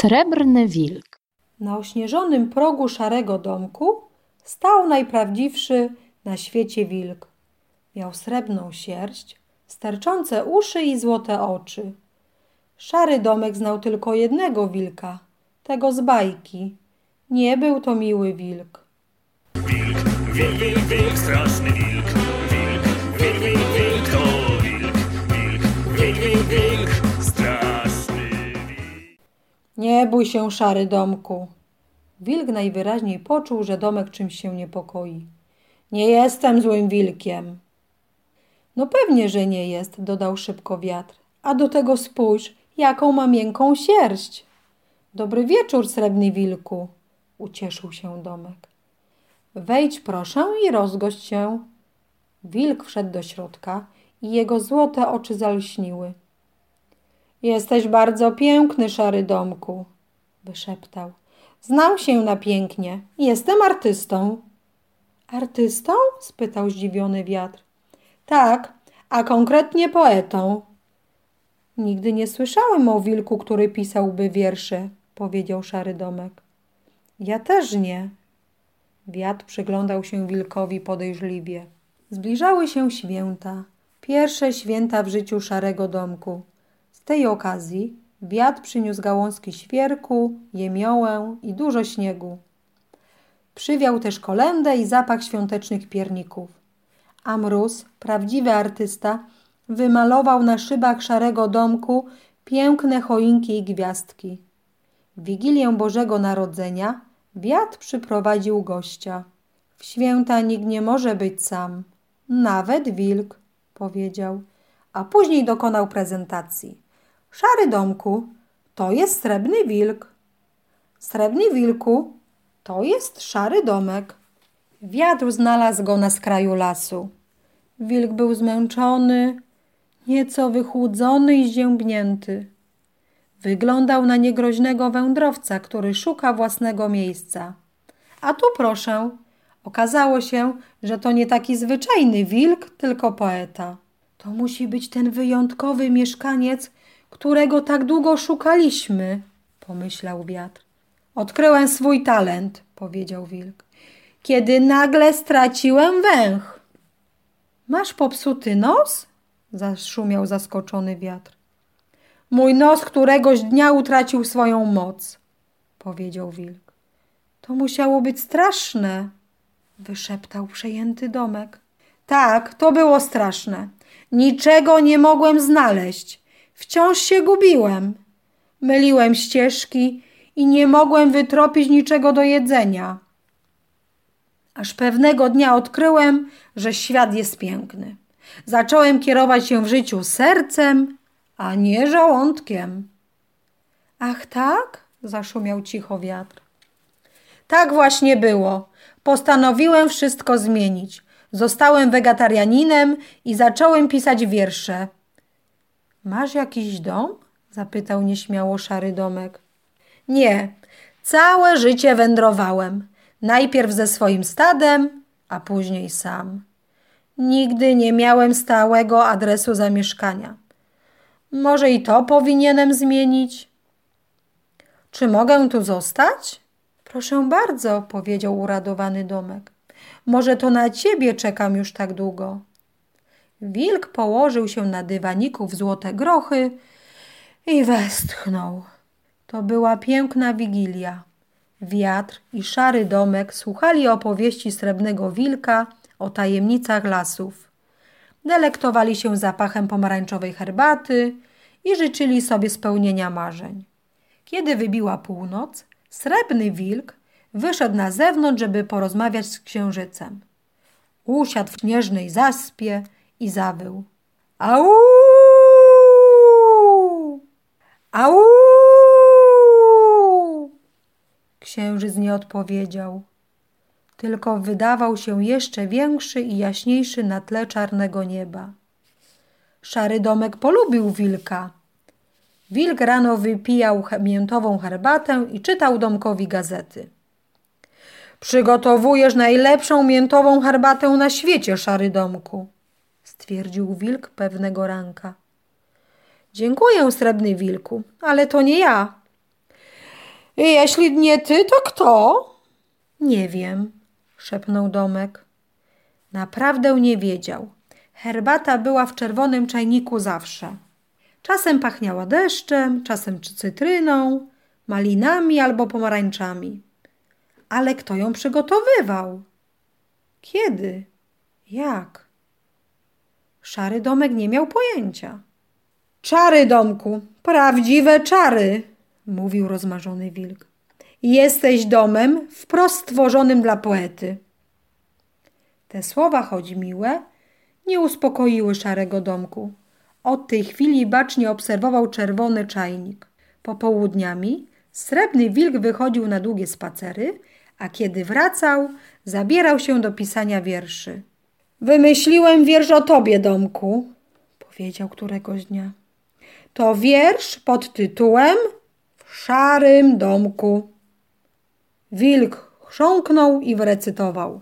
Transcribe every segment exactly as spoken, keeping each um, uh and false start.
Srebrny wilk. Na ośnieżonym progu szarego domku stał najprawdziwszy na świecie wilk. Miał srebrną sierść, sterczące uszy i złote oczy. Szary domek znał tylko jednego wilka, tego z bajki. Nie był to miły wilk. Wilk, wilk, wilk, wilk, straszny wilk. Wilk, wilk, wilk, wilk, to wilk. Wilk, wilk, wilk, wilk, straszny wilk. Nie bój się, szary domku. Wilk najwyraźniej poczuł, że domek czymś się niepokoi. Nie jestem złym wilkiem. No pewnie, że nie jest, dodał szybko wiatr. A do tego spójrz, jaką ma miękką sierść. Dobry wieczór, srebrny wilku, ucieszył się domek. Wejdź proszę i rozgość się. Wilk wszedł do środka i jego złote oczy zalśniły. Jesteś bardzo piękny, szary domku, wyszeptał. Znam się na pięknie. Jestem artystą. Artystą? Spytał zdziwiony wiatr. Tak, a konkretnie poetą. Nigdy nie słyszałem o wilku, który pisałby wiersze, powiedział szary domek. Ja też nie. Wiatr przyglądał się wilkowi podejrzliwie. Zbliżały się święta, pierwsze święta w życiu szarego domku. Z tej okazji wiatr przyniósł gałązki świerku, jemiołę i dużo śniegu. Przywiał też kolędę i zapach świątecznych pierników. A mróz, prawdziwy artysta, wymalował na szybach szarego domku piękne choinki i gwiazdki. W Wigilię Bożego Narodzenia wiatr przyprowadził gościa. W święta nikt nie może być sam, nawet wilk, powiedział, a później dokonał prezentacji. Szary domku, to jest srebrny wilk. Srebrny wilku, to jest szary domek. Wiatr znalazł go na skraju lasu. Wilk był zmęczony, nieco wychłudzony i zziębnięty. Wyglądał na niegroźnego wędrowca, który szuka własnego miejsca. A tu proszę, okazało się, że to nie taki zwyczajny wilk, tylko poeta. To musi być ten wyjątkowy mieszkaniec, którego tak długo szukaliśmy, pomyślał wiatr. Odkryłem swój talent, powiedział wilk, kiedy nagle straciłem węch. Masz popsuty nos? Zaszumiał zaskoczony wiatr. Mój nos któregoś dnia utracił swoją moc, powiedział wilk. To musiało być straszne, wyszeptał przejęty domek. Tak, to było straszne. Niczego nie mogłem znaleźć. Wciąż się gubiłem. Myliłem ścieżki i nie mogłem wytropić niczego do jedzenia. Aż pewnego dnia odkryłem, że świat jest piękny. Zacząłem kierować się w życiu sercem, a nie żołądkiem. Ach tak? Zaszumiał cicho wiatr. Tak właśnie było. Postanowiłem wszystko zmienić. Zostałem wegetarianinem i zacząłem pisać wiersze. Masz jakiś dom? Zapytał nieśmiało szary domek. Nie, całe życie wędrowałem. Najpierw ze swoim stadem, a później sam. Nigdy nie miałem stałego adresu zamieszkania. Może i to powinienem zmienić? Czy mogę tu zostać? Proszę bardzo, powiedział uradowany domek. Może to na ciebie czekam już tak długo. Wilk położył się na dywaniku w złote grochy i westchnął. To była piękna wigilia. Wiatr i szary domek słuchali opowieści srebrnego wilka o tajemnicach lasów. Delektowali się zapachem pomarańczowej herbaty i życzyli sobie spełnienia marzeń. Kiedy wybiła północ, srebrny wilk wyszedł na zewnątrz, żeby porozmawiać z księżycem. Usiadł w śnieżnej zaspie i zawył. Au! Au! Księżyc nie odpowiedział, tylko wydawał się jeszcze większy i jaśniejszy na tle czarnego nieba. Szary domek polubił wilka. Wilk rano wypijał miętową herbatę i czytał domkowi gazety. Przygotowujesz najlepszą miętową herbatę na świecie, szary domku, stwierdził wilk pewnego ranka. Dziękuję, srebrny wilku, ale to nie ja. I jeśli nie ty, to kto? Nie wiem, szepnął Domek. Naprawdę nie wiedział. Herbata była w czerwonym czajniku zawsze. Czasem pachniała deszczem, czasem cytryną, malinami albo pomarańczami. Ale kto ją przygotowywał? Kiedy? Jak? Szary Domek nie miał pojęcia. Czary, Domku, prawdziwe czary, mówił rozmarzony wilk. Jesteś domem wprost stworzonym dla poety. Te słowa, choć miłe, nie uspokoiły Szarego Domku. Od tej chwili bacznie obserwował czerwony czajnik. Popołudniami srebrny wilk wychodził na długie spacery, a kiedy wracał, zabierał się do pisania wierszy. Wymyśliłem wiersz o tobie, Domku, powiedział któregoś dnia. To wiersz pod tytułem W szarym domku. Wilk chrząknął i wyrecytował.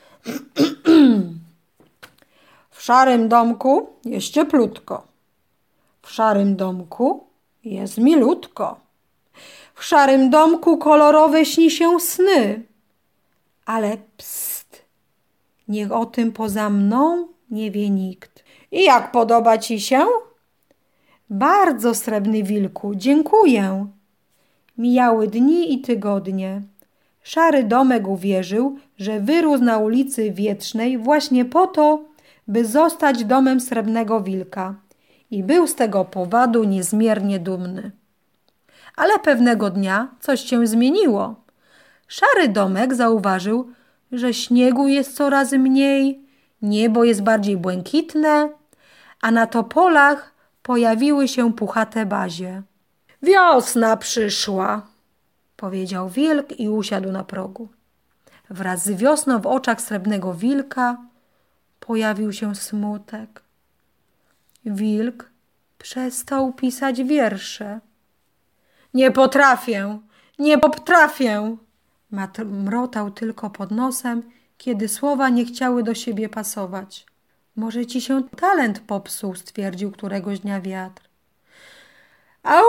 W szarym domku jest cieplutko. W szarym domku jest milutko. W szarym domku kolorowe śni się sny. Ale pst, niech o tym poza mną nie wie nikt. I jak podoba ci się? Bardzo, srebrny wilku, dziękuję. Mijały dni i tygodnie. Szary Domek uwierzył, że wyrósł na ulicy Wietrznej właśnie po to, by zostać domem srebrnego wilka i był z tego powodu niezmiernie dumny. Ale pewnego dnia coś się zmieniło. Szary Domek zauważył, że śniegu jest coraz mniej, niebo jest bardziej błękitne, a na topolach pojawiły się puchate bazie. Wiosna przyszła, powiedział wilk i usiadł na progu. Wraz z wiosną w oczach srebrnego wilka pojawił się smutek. Wilk przestał pisać wiersze. Nie potrafię, nie potrafię, mrotał tylko pod nosem, kiedy słowa nie chciały do siebie pasować. Może ci się talent popsuł, stwierdził któregoś dnia wiatr. Au,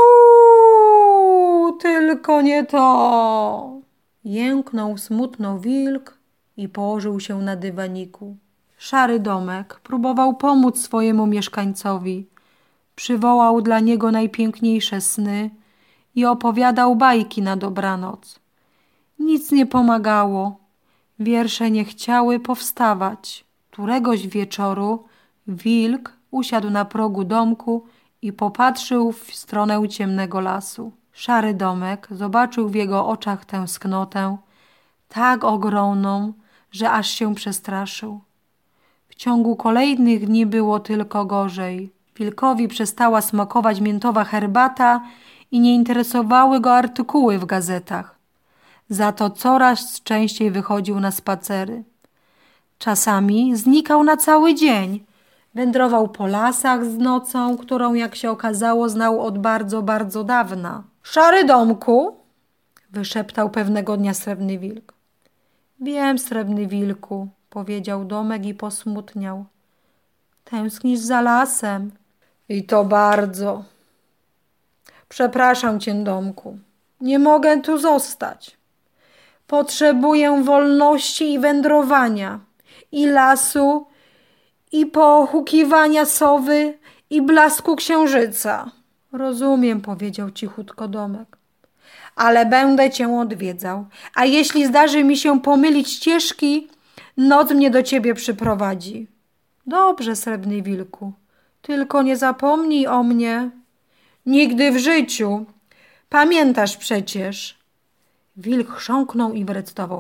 tylko nie to! Jęknął smutno wilk i położył się na dywaniku. Szary Domek próbował pomóc swojemu mieszkańcowi. Przywołał dla niego najpiękniejsze sny i opowiadał bajki na dobranoc. Nic nie pomagało. Wiersze nie chciały powstawać. Któregoś wieczoru wilk usiadł na progu domku i popatrzył w stronę ciemnego lasu. Szary Domek zobaczył w jego oczach tęsknotę, tak ogromną, że aż się przestraszył. W ciągu kolejnych dni było tylko gorzej. Wilkowi przestała smakować miętowa herbata i nie interesowały go artykuły w gazetach. Za to coraz częściej wychodził na spacery. Czasami znikał na cały dzień. Wędrował po lasach z nocą, którą, jak się okazało, znał od bardzo, bardzo dawna. Szary Domku, wyszeptał pewnego dnia srebrny wilk. Wiem, srebrny wilku, powiedział Domek i posmutniał. Tęsknisz za lasem. I to bardzo. Przepraszam cię, Domku. Nie mogę tu zostać. Potrzebuję wolności i wędrowania, i lasu, i pochukiwania sowy, i blasku księżyca. Rozumiem, powiedział cichutko Domek. Ale będę cię odwiedzał, a jeśli zdarzy mi się pomylić ścieżki, noc mnie do ciebie przyprowadzi. Dobrze, srebrny wilku, tylko nie zapomnij o mnie. Nigdy w życiu. Pamiętasz przecież. Wilk chrząknął i wyrecytował.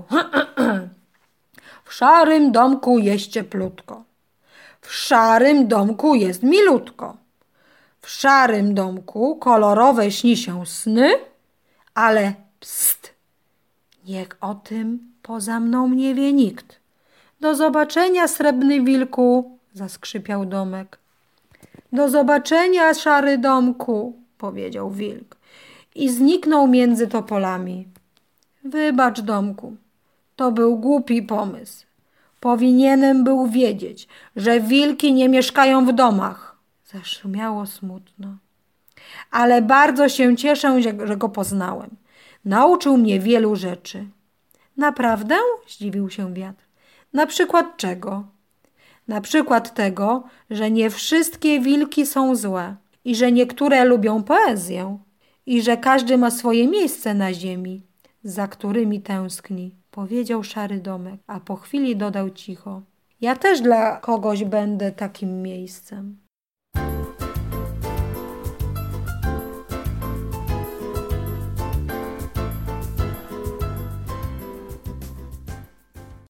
W szarym domku jest cieplutko. W szarym domku jest milutko. W szarym domku kolorowe śni się sny, ale pst, niech o tym poza mną nie wie nikt. Do zobaczenia, srebrny wilku, zaskrzypiał Domek. Do zobaczenia, szary domku, powiedział wilk i zniknął między topolami. Wybacz, Domku, to był głupi pomysł. Powinienem był wiedzieć, że wilki nie mieszkają w domach. Zaszumiało smutno. Ale bardzo się cieszę, że go poznałem. Nauczył mnie wielu rzeczy. Naprawdę? Zdziwił się wiatr. Na przykład czego? Na przykład tego, że nie wszystkie wilki są złe i że niektóre lubią poezję i że każdy ma swoje miejsce na ziemi, za którymi tęskni, powiedział szary domek, a po chwili dodał cicho. Ja też dla kogoś będę takim miejscem.